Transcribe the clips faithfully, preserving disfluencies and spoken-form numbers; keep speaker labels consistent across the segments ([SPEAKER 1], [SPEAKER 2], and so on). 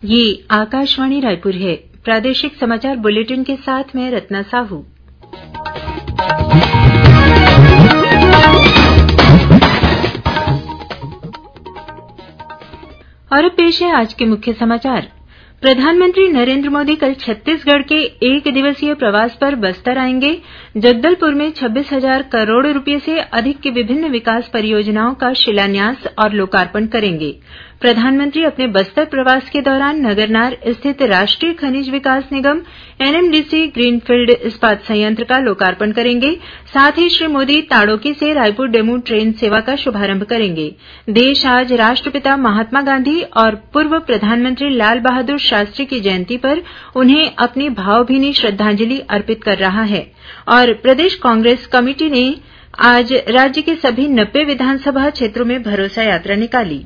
[SPEAKER 1] ये आकाशवाणी रायपुर है। प्रादेशिक समाचार बुलेटिन के साथ मैं रत्ना साहू। और अब पेश है आज के मुख्य समाचार। प्रधानमंत्री नरेंद्र मोदी कल छत्तीसगढ़ के एक दिवसीय प्रवास पर बस्तर आएंगे। जगदलपुर में छब्बीस हजार करोड़ रूपये से अधिक की विभिन्न विकास परियोजनाओं का शिलान्यास और लोकार्पण करेंगे। प्रधानमंत्री अपने बस्तर प्रवास के दौरान नगरनार स्थित राष्ट्रीय खनिज विकास निगम एनएमडीसी ग्रीनफील्ड इस्पात संयंत्र का लोकार्पण करेंगे। साथ ही श्री मोदी ताड़ोकी से रायपुर डेमू ट्रेन सेवा का शुभारंभ करेंगे। देश आज राष्ट्रपिता महात्मा गांधी और पूर्व प्रधानमंत्री लाल बहादुर शास्त्री की जयंती पर उन्हें अपनी भावभीनी श्रद्धांजलि अर्पित कर रहा है। और प्रदेश कांग्रेस कमेटी ने आज राज्य के सभी नब्बे विधानसभा क्षेत्रों में भरोसा यात्रा निकाली।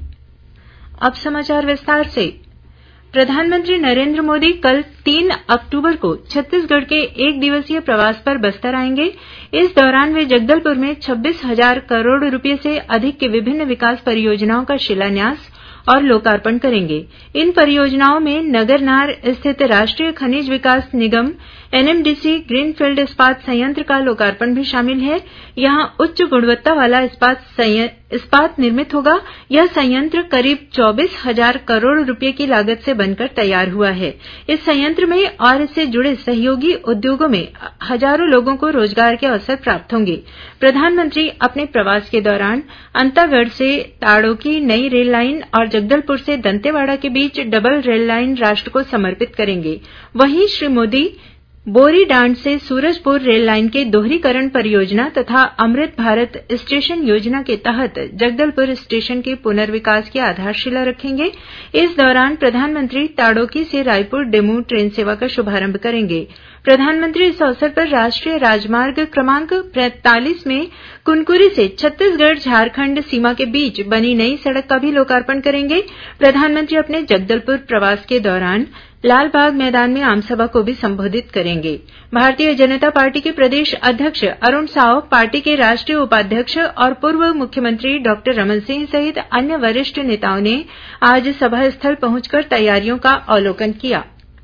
[SPEAKER 1] अब समाचार विस्तार से। प्रधानमंत्री नरेंद्र मोदी कल तीन अक्टूबर को छत्तीसगढ़ के एक दिवसीय प्रवास पर बस्तर आएंगे। इस दौरान वे जगदलपुर में छब्बीस हजार करोड़ रूपये से अधिक की विभिन्न विकास परियोजनाओं का शिलान्यास और लोकार्पण करेंगे। इन परियोजनाओं में नगरनार स्थित राष्ट्रीय खनिज विकास निगम एनएमडीसी ग्रीनफील्ड इस्पात संयंत्र का लोकार्पण भी शामिल है। यहां उच्च गुणवत्ता वाला इस्पात इस्पात निर्मित होगा। यह संयंत्र करीब चौबीस हजार करोड़ रूपये की लागत से बनकर तैयार हुआ है। इस संयंत्र में और इससे जुड़े सहयोगी उद्योगों में हजारों लोगों को रोजगार के अवसर प्राप्त होंगे। प्रधानमंत्री अपने प्रवास के दौरान अंतागढ़ से ताड़ोकी नई रेल लाइन और जगदलपुर से दंतेवाड़ा के बीच डबल रेल लाइन राष्ट्र को समर्पित करेंगे। वहीं श्री मोदी बोरीडांड से सूरजपुर रेल लाइन के दोहरीकरण परियोजना तथा अमृत भारत स्टेशन योजना के तहत जगदलपुर स्टेशन के पुनर्विकास की आधारशिला रखेंगे। इस दौरान प्रधानमंत्री ताड़ोकी से रायपुर डेमू ट्रेन सेवा का शुभारंभ करेंगे। प्रधानमंत्री इस अवसर पर राष्ट्रीय राजमार्ग क्रमांक पैंतालीस में कुनकुरी से छत्तीसगढ़ झारखंड सीमा के बीच बनी नई सड़क का भी लोकार्पण करेंगे। प्रधानमंत्री अपने जगदलपुर प्रवास के दौरान लालबाग मैदान में आमसभा को भी संबोधित करेंगे। भारतीय जनता पार्टी के प्रदेश अध्यक्ष अरुण साव, पार्टी के राष्ट्रीय उपाध्यक्ष और पूर्व मुख्यमंत्री डॉक्टर रमन सिंह सहित अन्य वरिष्ठ नेताओं ने आज सभा स्थल पहुंचकर तैयारियों का अवलोकन किया।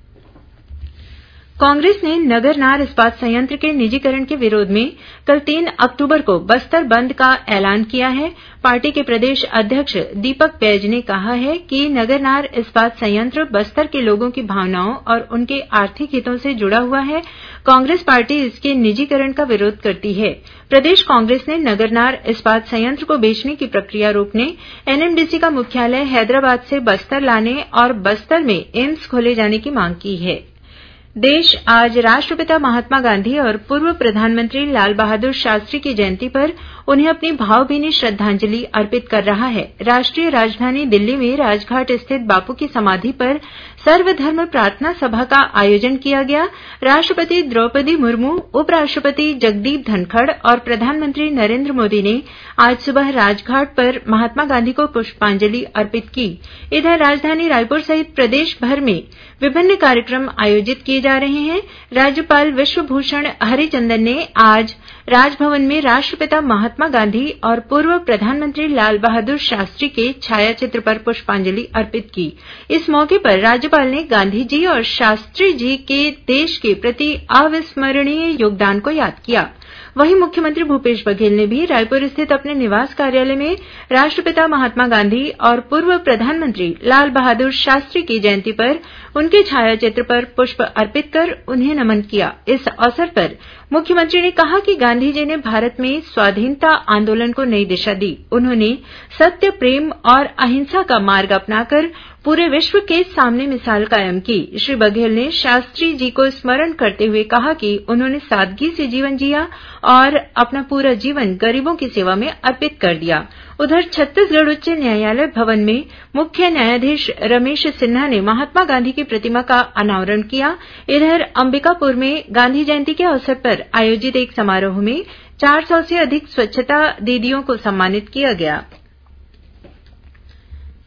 [SPEAKER 1] कांग्रेस ने नगरनार इस्पात संयंत्र के निजीकरण के विरोध में कल तीन अक्टूबर को बस्तर बंद का ऐलान किया है। पार्टी के प्रदेश अध्यक्ष दीपक बैज ने कहा है कि नगरनार इस्पात संयंत्र बस्तर के लोगों की भावनाओं और उनके आर्थिक हितों से जुड़ा हुआ है। कांग्रेस पार्टी इसके निजीकरण का विरोध करती है। प्रदेश कांग्रेस ने नगरनार इस्पात संयंत्र को बेचने की प्रक्रिया रोकने, एनएमडीसी का मुख्यालय हैदराबाद से बस्तर लाने और बस्तर में एम्स खोले जाने की मांग की है। देश आज राष्ट्रपिता महात्मा गांधी और पूर्व प्रधानमंत्री लाल बहादुर शास्त्री की जयंती पर उन्हें अपनी भावभीनी श्रद्धांजलि अर्पित कर रहा है। राष्ट्रीय राजधानी दिल्ली में राजघाट स्थित बापू की समाधि पर सर्वधर्म प्रार्थना सभा का आयोजन किया गया। राष्ट्रपति द्रौपदी मुर्मू, उपराष्ट्रपति जगदीप धनखड़ और प्रधानमंत्री नरेंद्र मोदी ने आज सुबह राजघाट पर महात्मा गांधी को पुष्पांजलि अर्पित की। इधर राजधानी रायपुर सहित प्रदेश भर में विभिन्न कार्यक्रम आयोजित किए जा रहे हैं। राज्यपाल विश्वभूषण हरिचंदन ने आज राजभवन में राष्ट्रपिता महात्मा गांधी और पूर्व प्रधानमंत्री लाल बहादुर शास्त्री के छायाचित्र पर पुष्पांजलि अर्पित की। इस मौके पर राज्यपाल ने गांधी जी और शास्त्री जी के देश के प्रति अविस्मरणीय योगदान को याद किया। वहीं मुख्यमंत्री भूपेश बघेल ने भी रायपुर स्थित अपने निवास कार्यालय में राष्ट्रपिता महात्मा गांधी और पूर्व प्रधानमंत्री लाल बहादुर शास्त्री की जयंती पर उनके छायाचित्र पर पुष्प अर्पित कर उन्हें नमन किया। इस अवसर पर मुख्यमंत्री ने कहा कि गांधी जी ने भारत में स्वाधीनता आंदोलन को नई दिशा दी। उन्होंने सत्य, प्रेम और अहिंसा का मार्ग अपनाकर पूरे विश्व के सामने मिसाल कायम की। श्री बघेल ने शास्त्री जी को स्मरण करते हुए कहा कि उन्होंने सादगी से जीवन जिया और अपना पूरा जीवन गरीबों की सेवा में अर्पित कर दिया। उधर छत्तीसगढ़ उच्च न्यायालय भवन में मुख्य न्यायाधीश रमेश सिन्हा ने महात्मा गांधी की प्रतिमा का अनावरण किया। इधर अंबिकापुर में गांधी जयंती के अवसर पर आयोजित एक समारोह में चार सौ से अधिक स्वच्छता दीदियों को सम्मानित किया गया।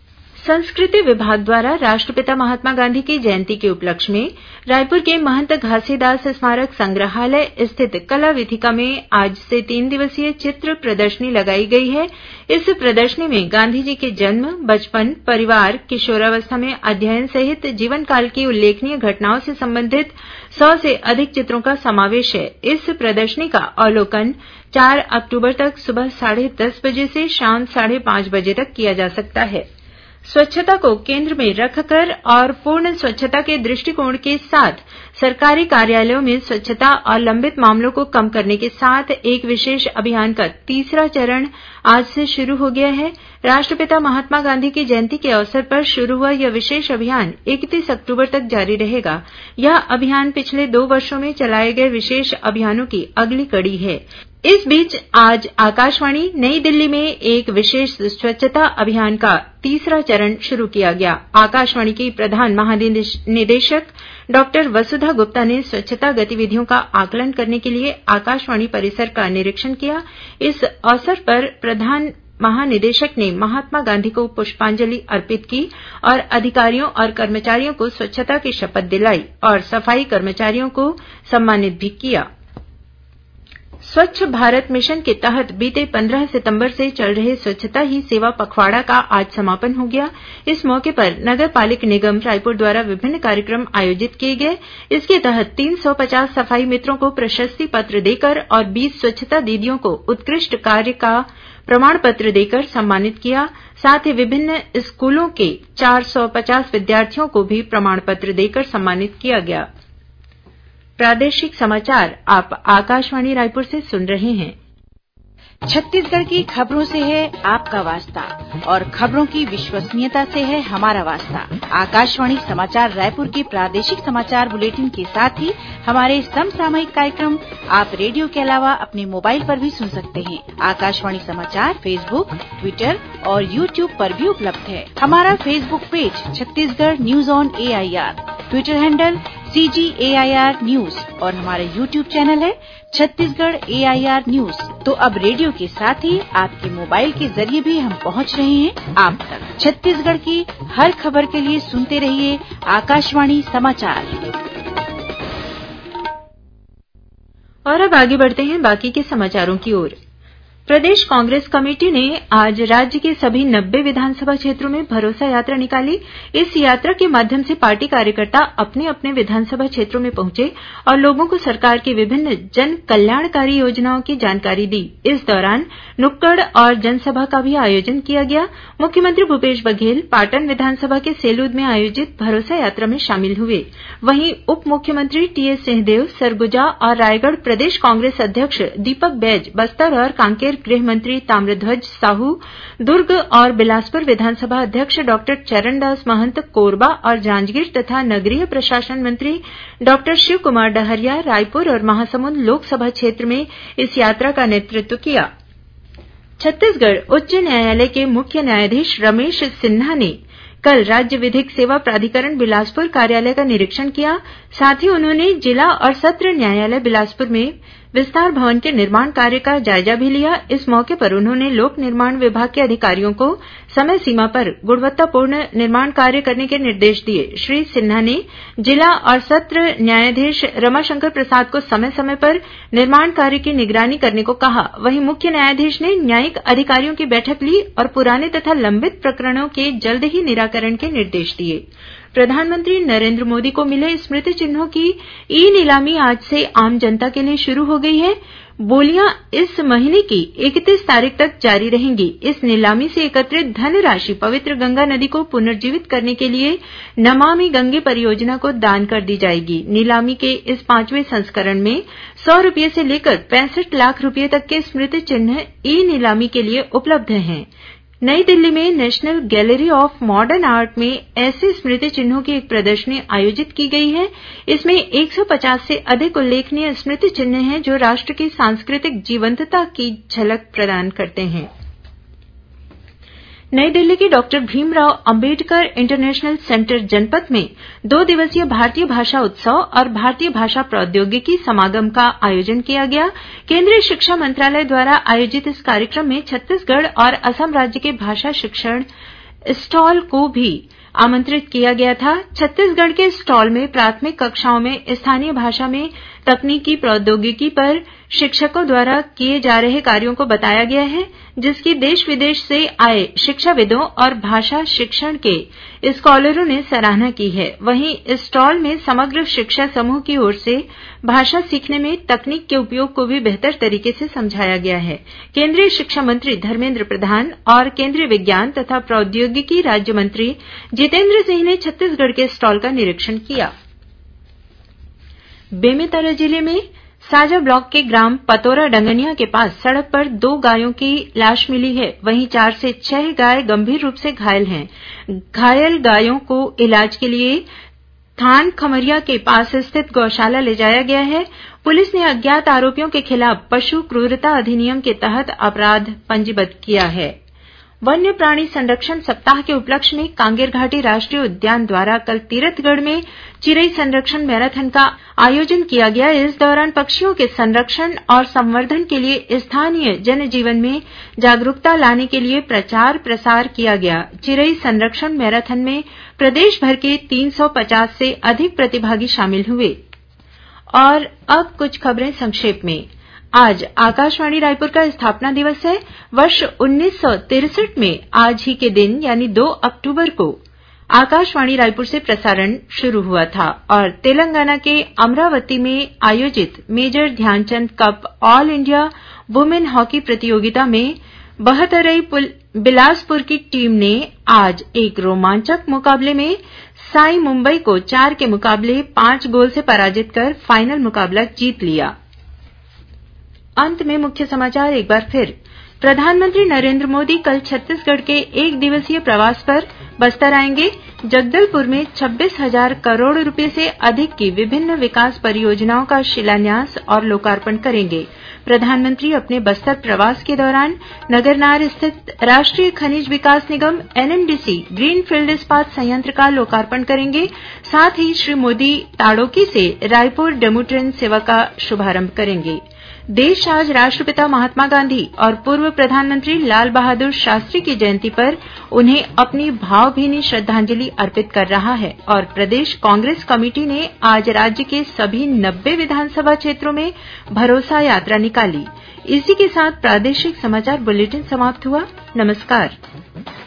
[SPEAKER 1] संस्कृति विभाग द्वारा राष्ट्रपिता महात्मा गांधी की जयंती के उपलक्ष्य में रायपुर के महंत घासीदास स्मारक संग्रहालय स्थित कला वीथिका में आज से तीन दिवसीय चित्र प्रदर्शनी लगाई गई है। इस प्रदर्शनी में गांधी जी के जन्म, बचपन, परिवार, किशोरावस्था में अध्ययन सहित जीवनकाल की उल्लेखनीय घटनाओं से संबंधित सौ से अधिक चित्रों का समावेश है। इस प्रदर्शनी का अवलोकन चार अक्टूबर तक सुबह साढ़े दस बजे से शाम साढ़े पांच बजे तक किया जा सकता है। स्वच्छता को केंद्र में रखकर और पूर्ण स्वच्छता के दृष्टिकोण के साथ सरकारी कार्यालयों में स्वच्छता और लंबित मामलों को कम करने के साथ एक विशेष अभियान का तीसरा चरण आज से शुरू हो गया है। राष्ट्रपिता महात्मा गांधी की जयंती के अवसर पर शुरू हुआ यह विशेष अभियान इकतीस अक्टूबर तक जारी रहेगा। यह अभियान पिछले दो वर्षों में चलाए गए विशेष अभियानों की अगली कड़ी है। इस बीच आज आकाशवाणी नई दिल्ली में एक विशेष स्वच्छता अभियान का तीसरा चरण शुरू किया गया। आकाशवाणी की प्रधान महानिदेशक डॉक्टर वसुधा गुप्ता ने स्वच्छता गतिविधियों का आकलन करने के लिए आकाशवाणी परिसर का निरीक्षण किया। इस अवसर पर प्रधान महानिदेशक ने महात्मा गांधी को पुष्पांजलि अर्पित की और अधिकारियों और कर्मचारियों को स्वच्छता की शपथ दिलाई और सफाई कर्मचारियों को सम्मानित भी किया। स्वच्छ भारत मिशन के तहत बीते पंद्रह सितंबर से चल रहे स्वच्छता ही सेवा पखवाड़ा का आज समापन हो गया। इस मौके पर नगर पालिक निगम रायपुर द्वारा विभिन्न कार्यक्रम आयोजित किए गए। इसके तहत तीन सौ पचास सफाई मित्रों को प्रशस्ति पत्र देकर और बीस स्वच्छता दीदियों को उत्कृष्ट कार्य का प्रमाण पत्र देकर सम्मानित किया। साथ ही विभिन्न स्कूलों के चार सौ पचास विद्यार्थियों को भी प्रमाण पत्र देकर सम्मानित किया गया। प्रादेशिक समाचार आप आकाशवाणी रायपुर से सुन रहे हैं।
[SPEAKER 2] छत्तीसगढ़ की खबरों से है आपका वास्ता और खबरों की विश्वसनीयता से है हमारा वास्ता। आकाशवाणी समाचार रायपुर के प्रादेशिक समाचार बुलेटिन के साथ ही हमारे समसामयिक कार्यक्रम आप रेडियो के अलावा अपने मोबाइल पर भी सुन सकते हैं। आकाशवाणी समाचार फेसबुक, ट्विटर और यूट्यूब पर भी उपलब्ध है। हमारा Facebook page Chhattisgarh news on A I R, Twitter handle C G A I R news और हमारा यूट्यूब चैनल है Chhattisgarh A I R news. तो अब रेडियो के साथ ही आपके मोबाइल के जरिए भी हम पहुंच रहे हैं आप तक। छत्तीसगढ़ की हर खबर के लिए सुनते रहिए आकाशवाणी समाचार।
[SPEAKER 1] और अब आगे बढ़ते हैं बाकी के समाचारों की ओर। प्रदेश कांग्रेस कमेटी ने आज राज्य के सभी नब्बे विधानसभा क्षेत्रों में भरोसा यात्रा निकाली। इस यात्रा के माध्यम से पार्टी कार्यकर्ता अपने अपने विधानसभा क्षेत्रों में पहुंचे और लोगों को सरकार की विभिन्न जन कल्याणकारी योजनाओं की जानकारी दी। इस दौरान नुक्कड़ और जनसभा का भी आयोजन किया गया। मुख्यमंत्री भूपेश बघेल पाटन विधानसभा के सेलूद में आयोजित भरोसा यात्रा में शामिल हुए। वहीं उप मुख्यमंत्री टीएस सिंहदेव सरगुजा और रायगढ़ प्रदेश कांग्रेस अध्यक्ष दीपक बैज, बस्तर और कांकेर गृह मंत्री ताम्रध्वज साहू, दुर्ग और बिलासपुर विधानसभा अध्यक्ष डॉक्टर चरणदास महंत कोरबा और जांजगीर तथा नगरीय प्रशासन मंत्री डॉक्टर शिव कुमार डहरिया रायपुर और महासमुंद लोकसभा क्षेत्र में इस यात्रा का नेतृत्व किया। छत्तीसगढ़ उच्च न्यायालय के मुख्य न्यायाधीश रमेश सिन्हा ने कल राज्य विधिक सेवा प्राधिकरण बिलासपुर कार्यालय का निरीक्षण किया। साथ ही उन्होंने जिला और सत्र न्यायालय बिलासपुर में विस्तार भवन के निर्माण कार्य का जायजा भी लिया। इस मौके पर उन्होंने लोक निर्माण विभाग के अधिकारियों को समय सीमा पर गुणवत्तापूर्ण निर्माण कार्य करने के निर्देश दिए। श्री सिन्हा ने जिला और सत्र न्यायाधीश रमाशंकर प्रसाद को समय समय पर निर्माण कार्य की निगरानी करने को कहा। वहीं मुख्य न्यायाधीश ने न्यायिक अधिकारियों की बैठक ली और पुराने तथा लंबित प्रकरणों के जल्द ही निराकरण के निर्देश दिए। प्रधानमंत्री नरेंद्र मोदी को मिले स्मृति चिन्हों की ई नीलामी आज से आम जनता के लिए शुरू हो गई है। बोलियां इस महीने की इकतीस तारीख तक जारी रहेंगी। इस नीलामी से एकत्रित धनराशि पवित्र गंगा नदी को पुनर्जीवित करने के लिए नमामि गंगे परियोजना को दान कर दी जाएगी। नीलामी के इस पांचवें संस्करण में सौ रूपये से लेकर पैंसठ लाख रूपये तक के स्मृति चिन्ह ई नीलामी के लिए उपलब्ध हैं। नई दिल्ली में national gallery of modern art में ऐसे स्मृति चिन्हों की एक प्रदर्शनी आयोजित की गई है। इसमें एक सौ पचास से अधिक उल्लेखनीय स्मृति चिन्ह हैं जो राष्ट्र की सांस्कृतिक जीवंतता की झलक प्रदान करते हैं। नई दिल्ली के doctor Bhimrao Ambedkar international centre Janpath में दो दिवसीय भारतीय भाषा उत्सव और भारतीय भाषा प्रौद्योगिकी समागम का आयोजन किया गया। केंद्रीय शिक्षा मंत्रालय द्वारा आयोजित इस कार्यक्रम में छत्तीसगढ़ और असम राज्य के भाषा शिक्षण स्टॉल को भी आमंत्रित किया गया था। छत्तीसगढ़ के स्टॉल में प्राथमिक कक्षाओं में स्थानीय भाषा में तकनीकी प्रौद्योगिकी पर शिक्षकों द्वारा किए जा रहे कार्यों को बताया गया है, जिसकी देश विदेश से आए शिक्षाविदों और भाषा शिक्षण के स्कॉलरों ने सराहना की है। वहीं स्टॉल में समग्र शिक्षा समूह की ओर से भाषा सीखने में तकनीक के उपयोग को भी बेहतर तरीके से समझाया गया है। केंद्रीय शिक्षा मंत्री धर्मेन्द्र प्रधान और केंद्रीय विज्ञान तथा प्रौद्योगिकी राज्य मंत्री जितेन्द्र सिंह ने छत्तीसगढ़ के स्टॉल का निरीक्षण किया। बेमेतरा जिले में साजा ब्लॉक के ग्राम पतोरा डंगनिया के पास सड़क पर दो गायों की लाश मिली है। वहीं चार से छह गाय गंभीर रूप से घायल हैं। घायल गायों को इलाज के लिए थान खमरिया के पास स्थित गौशाला ले जाया गया है। पुलिस ने अज्ञात आरोपियों के खिलाफ पशु क्रूरता अधिनियम के तहत अपराध पंजीबद्ध किया है। वन्य प्राणी संरक्षण सप्ताह के उपलक्ष्य में कांगेर घाटी राष्ट्रीय उद्यान द्वारा कल तीरथगढ़ में चिरई संरक्षण मैराथन का आयोजन किया गया। इस दौरान पक्षियों के संरक्षण और संवर्धन के लिए स्थानीय जनजीवन में जागरूकता लाने के लिए प्रचार प्रसार किया गया। चिरई संरक्षण मैराथन में प्रदेश भर के तीन सौ पचास से अधिक प्रतिभागी शामिल हुए। और अब कुछ खबरें संक्षेप में। आज आकाशवाणी रायपुर का स्थापना दिवस है। वर्ष उन्नीस सौ तिरसठ में आज ही के दिन यानी दो अक्टूबर को आकाशवाणी रायपुर से प्रसारण शुरू हुआ था और तेलंगाना के अमरावती में आयोजित major Dhyanchand cup all India women hockey प्रतियोगिता में बहतरई बिलासपुर की टीम ने आज एक रोमांचक मुकाबले में साई मुंबई को चार के मुकाबले पांच गोल से पराजित कर फाइनल मुकाबला जीत लिया। अंत में मुख्य समाचार एक बार फिर। प्रधानमंत्री नरेंद्र मोदी कल छत्तीसगढ़ के एक दिवसीय प्रवास पर बस्तर आएंगे। जगदलपुर में छब्बीस हजार करोड़ रुपए से अधिक की विभिन्न विकास परियोजनाओं का शिलान्यास और लोकार्पण करेंगे। प्रधानमंत्री अपने बस्तर प्रवास के दौरान नगरनार स्थित राष्ट्रीय खनिज विकास निगम एनएमडीसी ग्रीनफील्ड इस्पात संयंत्र का लोकार्पण करेंगे। साथ ही श्री मोदी ताड़ोकी से रायपुर डेमू ट्रेन सेवा का शुभारंभ करेंगे। देश आज राष्ट्रपिता महात्मा गांधी और पूर्व प्रधानमंत्री लाल बहादुर शास्त्री की जयंती पर उन्हें अपनी भावभीनी श्रद्धांजलि अर्पित कर रहा है और प्रदेश कांग्रेस कमेटी ने आज राज्य के सभी नब्बे विधानसभा क्षेत्रों में भरोसा यात्रा निकाली। इसी के साथ प्रादेशिक समाचार बुलेटिन समाप्त हुआ। नमस्कार।